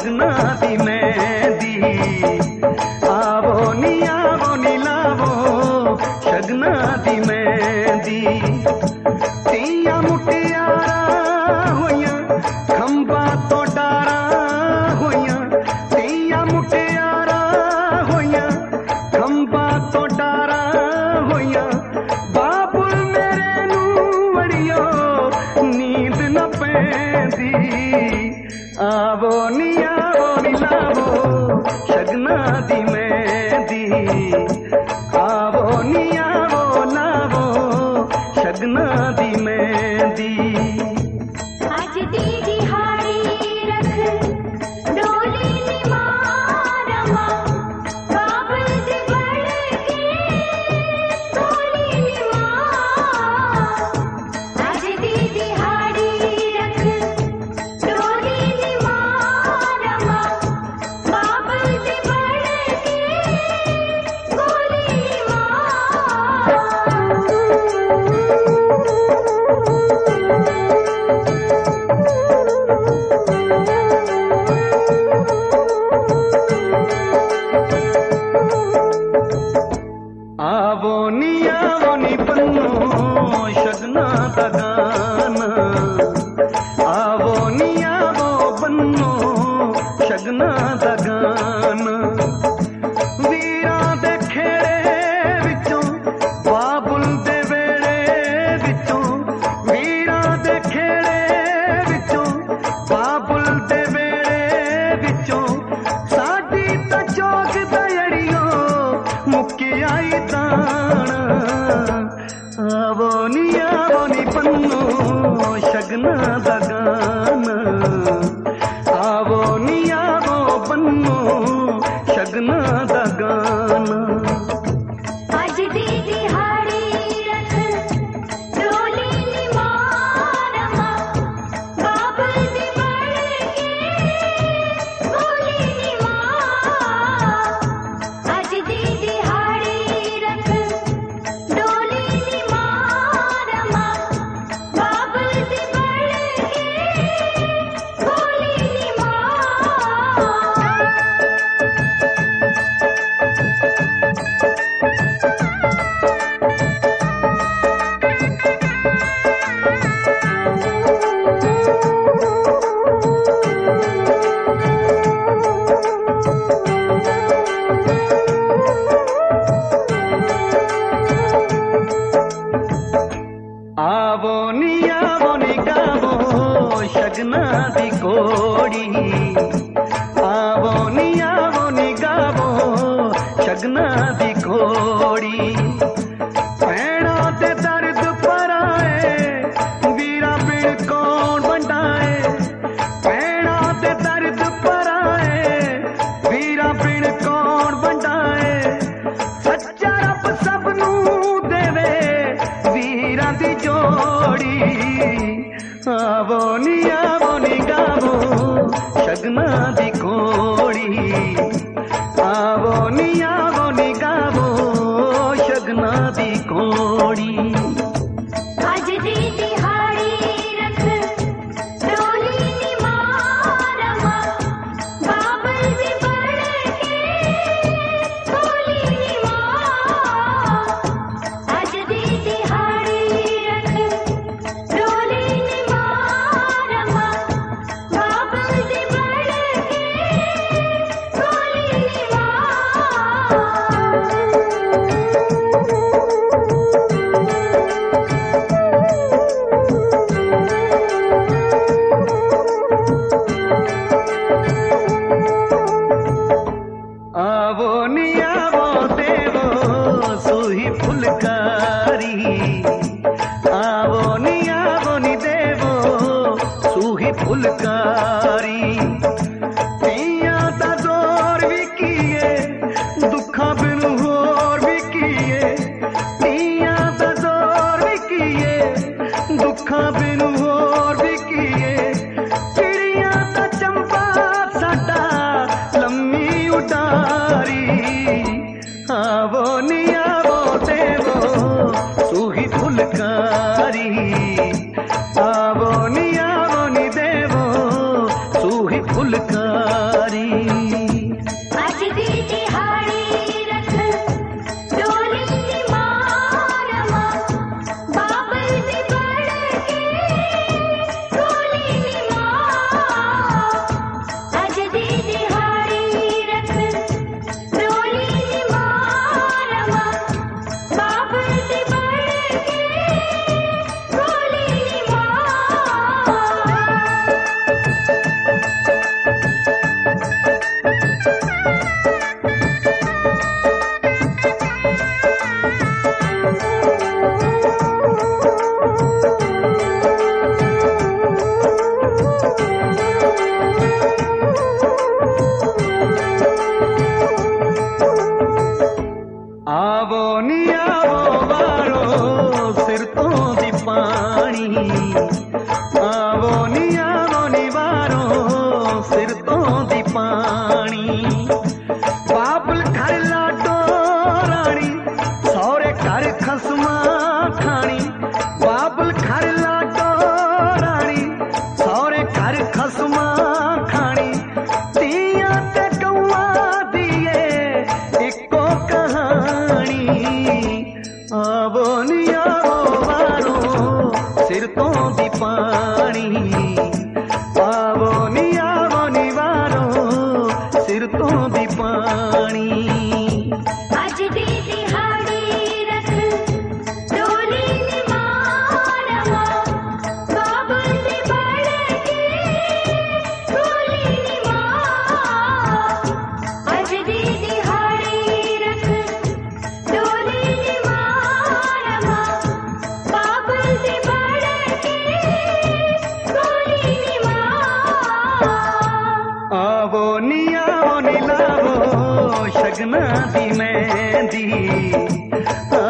शगना दी मेहंदी। आवो नी लावो शगना दी मेहंदी। तियां मुटियारा होइयां खंबा तो डारा होइयां। तियां मुटियारा होइयां खंबा तो डारा होइयां। बाबुल मेरे नू वड़ियो नींद न पैंदी। आवो नी लावो शगना दी मेहंदी। आवो नी लावो शगना दी मेहंदी। आज दी दिहाड़ी रख डोली नी मारमा। बाबुल दे बड़ के डोली नी मां। आज दी दिहाड़ी रख डोली नी मारमा। बाबुल दे बड़ के डोली नी मां। आवो नी बन्नो शगना दा गाना। आवो बन्नो शगना दा गाना। वीरां दे खेड़े विचों बाबुल दे वेड़े विचों। वीरां दे खेड़े विचों बाबुल दे वेड़े विचों। साडी तां चौक दयड़ियो मुक्की आई दाना। आवो नी बन्नो शगना दा गाना। आवो बन्नो शगना दा गाना। आज दी दिहाड़ी रख डोली नी मारमा। बाबुल दे बड़ के डोली नी मां। आज दी दिहाड़ी रख डोली नी मारमा। बाबुल दे बड़ के डोली नी मां। आवो नी गावो शगना दी कोड़ी। आवो नी गावो शगना दी कोड़ी। भैणा ते दर्द पराए वीरा बिन कौन बंडाए। भैणा ते दर्द पराए वीरा बिन कौन बंडाए। सच्चा रब सबनू देवे वीरां दी जोड़ी। आवो नी गावो शगना दी कोड़ी। आवो नी गावो शगना दी कोड़ी। आज दी दिहाड़ी रख डोली नी मारमा। बाबुल दे बड़ के डोली नी मां। आज दी दिहाड़ी रख डोली नी मारमा। बाबुल दे बड़ के डोली नी मां। आवो देवो सूही फुलकारी। आवो नी देवो सूही फुलकारी। तियां दा जोर भी किए दुखा बिन होर भी किए। तियां दा जोर भी किए दुखा बिन होर भी किए। चिड़ियां दा चंपा साडा लम्मी उडारी। आवो देवो सूही फुलकारी। आवो नी देवो सूही फुलकारी। लगना दी मेहंदी